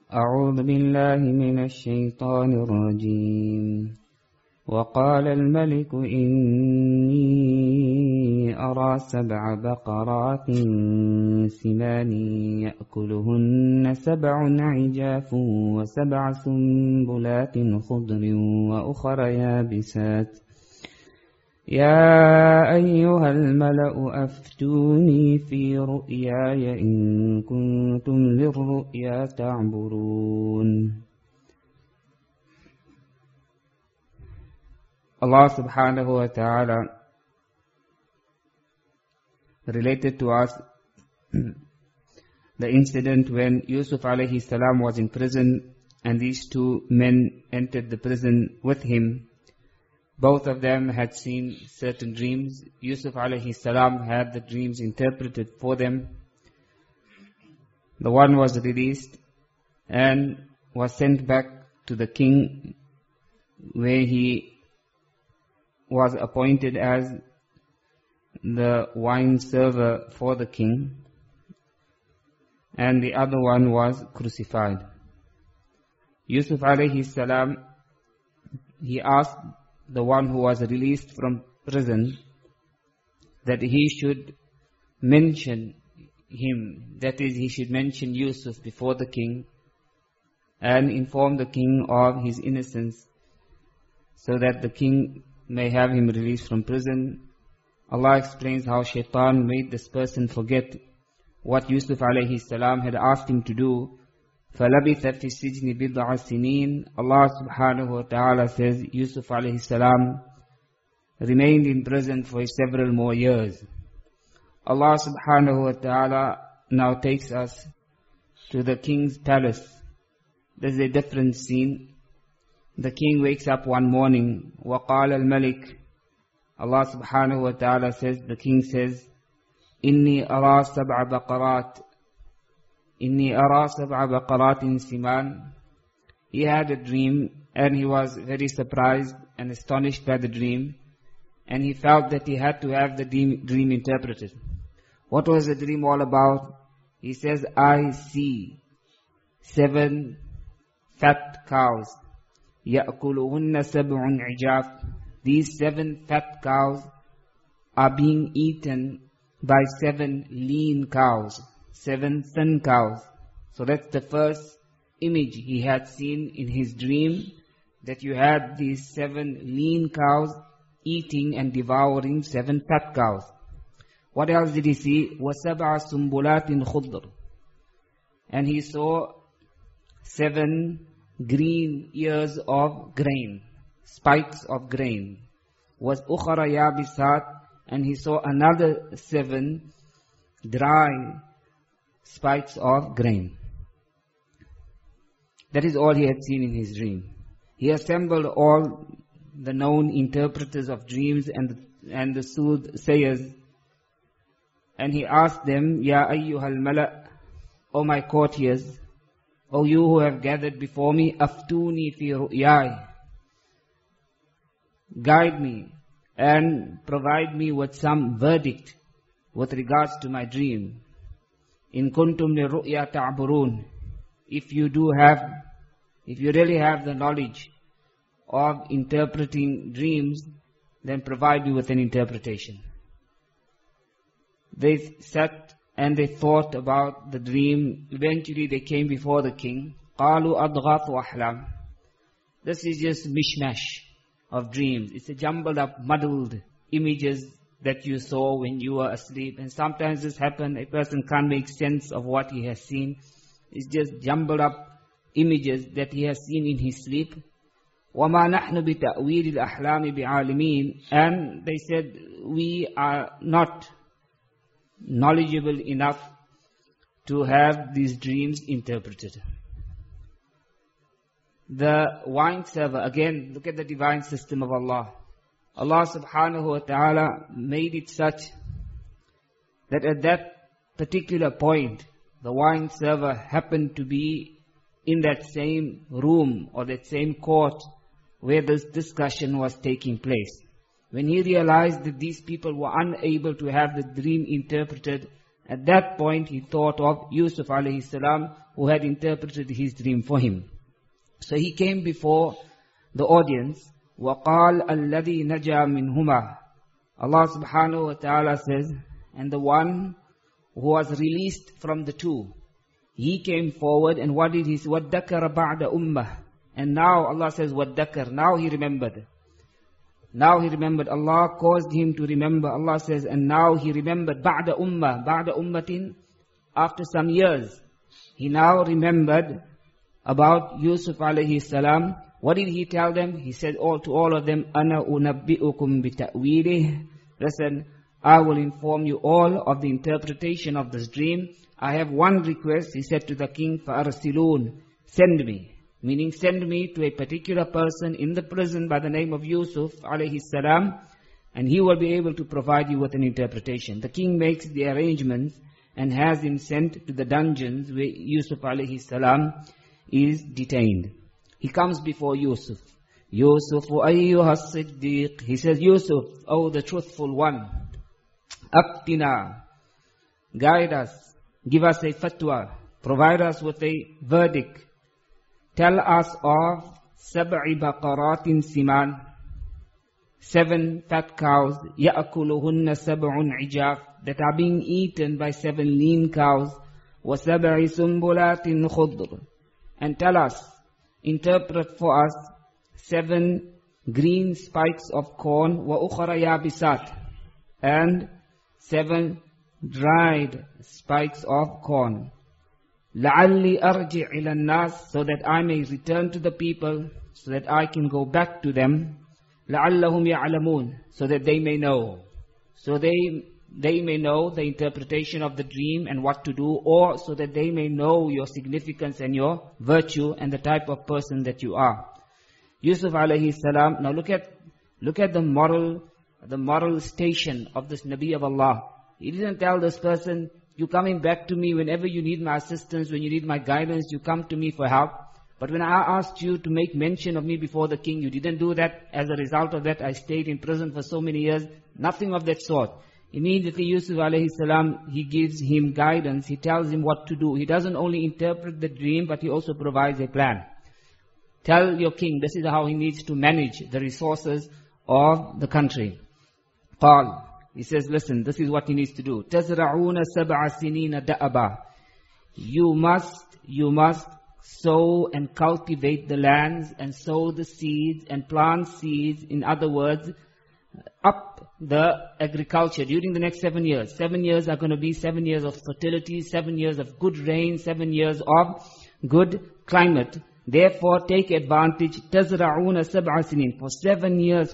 أعوذ بالله من الشيطان الرجيم وقال الملك إني أرى 7 بقرات سمان يأكلهن 7 عجاف و7 سنبلات خضر وأخر يابسات يا أيها الملأ أفتوني في رؤياي إن كنتم للرؤيا تعبرون. Allah subhanahu wa ta'ala related to us the incident when Yusuf alayhi salam was in prison and these 2 men entered the prison with him. Both of them had seen certain dreams. Yusuf alayhi salam had the dreams interpreted for them. The one was released and was sent back to the king, where he was appointed as the wine server for the king, and the other one was crucified. Yusuf alayhi salam, he asked the one who was released from prison that he should mention him, that is, he should mention Yusuf before the king and inform the king of his innocence so that the king may have him released from prison. Allah explains how Shaitan made this person forget what Yusuf alayhi salam had asked him to do. فَلَبِثَ فِي السِّجْنِ بِضْعَ سِنِينَ. Allah subhanahu wa ta'ala says Yusuf alayhi salam remained in prison for several more years. Allah subhanahu wa ta'ala now takes us to the king's palace. There's a different scene. The king wakes up one morning. وَقَالَ الْمَلِكُ. Allah subhanahu wa ta'ala says, the king says, إِنِّي أَرَى 7 بَقَرَاتٍ. إِنِّي أَرَى 7 بَقَرَاتٍ سِمَانٍ. He had a dream and he was very surprised and astonished by the dream, and he felt that he had to have the dream interpreted. What was the dream all about? He says, I see 7 fat cows. يَأْكُلُهُنَّ 7 عِجَافٍ. These 7 fat cows are being eaten by 7 lean cows, 7 thin cows. So that's the first image he had seen in his dream, that you had these 7 lean cows eating and devouring 7 fat cows. What else did he see? وَسَبْعَ سُنبُلَاتٍ خُضْرٍ. And he saw 7 green ears of grain, spikes of grain. Was أُخَرَ يَابِسَاتٍ. And he saw another 7 dry spikes of grain. That is all he had seen in his dream. He assembled all the known interpreters of dreams and the soothsayers, and he asked them, Ya ayyuhal mala', O my courtiers, O you who have gathered before me, aftuni fi ru'yai, guide me and provide me with some verdict with regards to my dream. In kuntum li ru'ya ta'burun. If you really have the knowledge of interpreting dreams, then provide me with an interpretation. They sat and they thought about the dream. Eventually they came before the king. قَالُوا أَضْغَاثُ أَحْلَامٍ. This is just mishmash of dreams. It's a jumbled up, muddled images that you saw when you were asleep. And sometimes this happens, a person can't make sense of what he has seen. It's just jumbled up images that he has seen in his sleep. وَمَا نَحْنُ بِتَأْوِيلِ الْأَحْلَامِ بِعَالِمِينَ. And they said, we are not knowledgeable enough to have these dreams interpreted. The wine server, again, look at the divine system of Allah. Allah subhanahu wa ta'ala made it such that at that particular point, the wine server happened to be in that same room or that same court where this discussion was taking place. When he realized that these people were unable to have the dream interpreted, At that point he thought of Yusuf alayhi salam, who had interpreted his dream for him. So he came before the audience. وَقَالَ الَّذِي نَجَى مِنْهُمَا. Allah subhanahu wa ta'ala says, and the one who was released from the two, he came forwad, and what did he say? وَادَّكَرَ بَعْدَ أُمَّةٍ. And now Allah says, وَادَّكَرَ. Now he remembered. Now he remembered. Allah caused him to remember. Allah says, and now he remembered. بَعْدَ أُمَّةٍ. بَعْدَ أُمَّةٍ. After some years, he now remembered about Yusuf alayhi salam. What did he tell them? He said to all of them, أَنَا أُنَبِّئُكُمْ بِتَأْوِيلِهِ. Listen, I will inform you all of the interpretation of this dream. I have one request. He said to the king, فَأَرْسِلُونَ. Send me. Meaning send me to a particular person in the prison by the name of Yusuf alayhi salam, and he will be able to provide you with an interpretation. The king makes the arrangements and has him sent to the dungeons where Yusuf alayhi salam is detained. He comes before Yusuf. Yusuf ayyuha as-siddiq. He says, Yusuf, oh the truthful one, Aftina, guide us, give us a fatwa, provide us with a verdict. Tell us of sab'i baqaratin siman, 7 fat cows, ya'kuluhunna sab'un ijaf, that are being eaten by 7 lean cows, wa sab'i sumbulatin khudr. And tell us, interpret for us 7 green spikes of corn, wa ukhra yabisat, and 7 dried spikes of corn. لَعَلِّي أَرْجِعْ إِلَى النَّاسِ, so that I may return to the people, so that I can go back to them. لَعَلَّهُمْ يَعْلَمُونَ, so that they may know. So they may know the interpretation of the dream and what to do, or so that they may know your significance and your virtue and the type of person that you are. Yusuf alayhi salam, now look at the moral station of this Nabi of Allah. He didn't tell this person, you coming back to me whenever you need my assistance, when you need my guidance, you come to me for help. But when I asked you to make mention of me before the king, you didn't do that. As a result of that, I stayed in prison for so many years. Nothing of that sort. Immediately Yusuf alayhi salam, he gives him guidance. He tells him what to do. He doesn't only interpret the dream, but he also provides a plan. Tell your king, this is how he needs to manage the resources of the country. قال, he says, listen, this is what he needs to do. تَزْرَعُونَ سَبْعَ سِنِينَ دَأَبًا. You must sow and cultivate the lands and sow the seeds and plant seeds. In other words, up the agriculture during the next 7 years. 7 years are going to be 7 years of fertility, 7 years of good rain, 7 years of good climate. Therefore, take advantage. تَزْرَعُونَ سَبْعَ سِنِينَ. For 7 years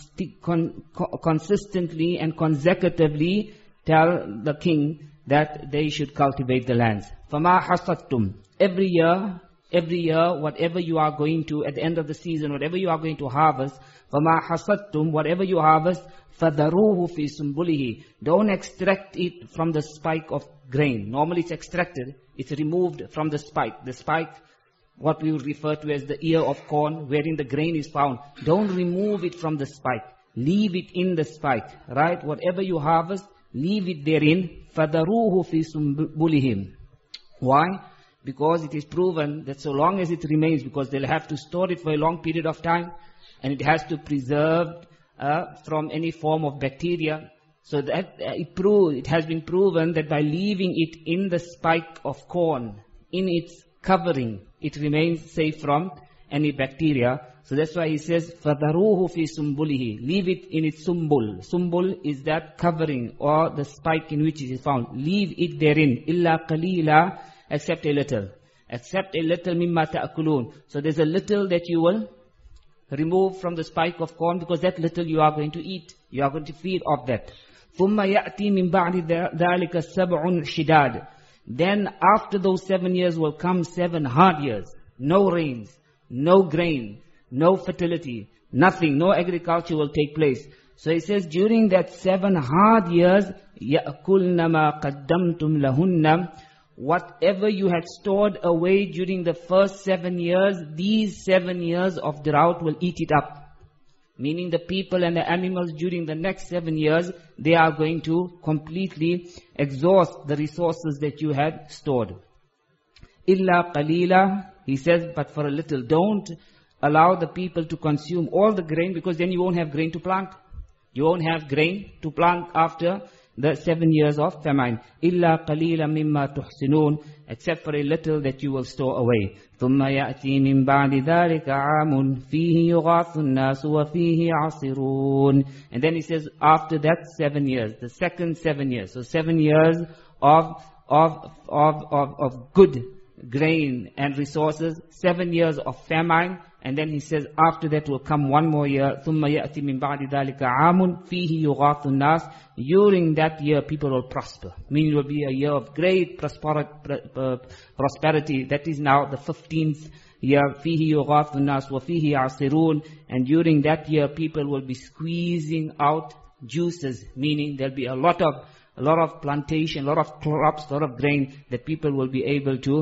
consistently and consecutively, tell the king that they should cultivate the lands. فَمَا حَصَدْتُمْ. Every year, whatever you are going to, at the end of the season, whatever you are going to harvest, فَمَا حَصَدْتُمْ, whatever you harvest, فَذَرُوهُ فِي سُنْبُلِهِ. Don't extract it from the spike of grain. Normally it's extracted, it's removed from the spike. The spike, what we would refer to as the ear of corn, wherein the grain is found. Don't remove it from the spike. Leave it in the spike, right? Whatever you harvest, leave it therein. فَذَرُوهُ فِي سُنْبُلِهِمْ. Why? Because it is proven that so long as it remains, because they'll have to store it for a long period of time, and it has to preserve from any form of bacteria. So that it has been proven that by leaving it in the spike of corn, in its covering, it remains safe from any bacteria. So that's why he says, فَذَرُوهُ فِي سُنْبُلِهِ. Leave it in its sumbul. Sumbul is that covering or the spike in which it is found. Leave it therein. إِلَّا قَلِيلًا. Except a little. Except a little مِمَّا تَأْكُلُونَ. So there's a little that you will remove from the spike of corn, because that little you are going to eat. You are going to feed off that. ثُمَّ يَأْتِي مِنْ بَعْدِ ذَلِكَ سَبْعٌ شِدَادٌ. Then after those 7 years will come 7 hard years. No rains, no grain, no fertility, nothing, no agriculture will take place. So he says, during that 7 hard years, يَأْكُلْنَ مَا قَدَّمْتُمْ لَهُنَّ. Whatever you had stored away during the first 7 years, these 7 years of drought will eat it up. meaning the people and the animals during the next 7 years, they are going to completely exhaust the resources that you had stored. Illa qalila, he says, but for a little. Don't allow the people to consume all the grain, because then you won't have grain to plant. You won't have grain to plant after the 7 years of famine. Illa qalila mimma tuhsinun, except for a little that you will store away. ثم يأتي من بعد ذلك عام فيه يغاث الناس وفيه عصرون. And then he says, after that 7 years, the second 7 years. So 7 years of good grain and resources, 7 years of famine, and then he says after that will come one more year. ثُمَّ يَأْتِ مِنْ بَعْدِ ذَلِكَ عَامٌ فِيهِ يُغَاثُ النَّاسِ. During that year people will prosper, meaning it will be a year of great prosperity. That is now the 15th year. فِيهِ يُغَاثُ النَّاسِ وَفِيهِ عَصِرُونَ. And during that year people will be squeezing out juices, meaning there will be a lot of plantation, a lot of crops, a lot of grain that people will be able to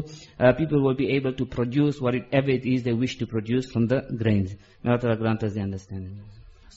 produce whatever it is they wish to produce from the grains. May Allah grant us the understanding.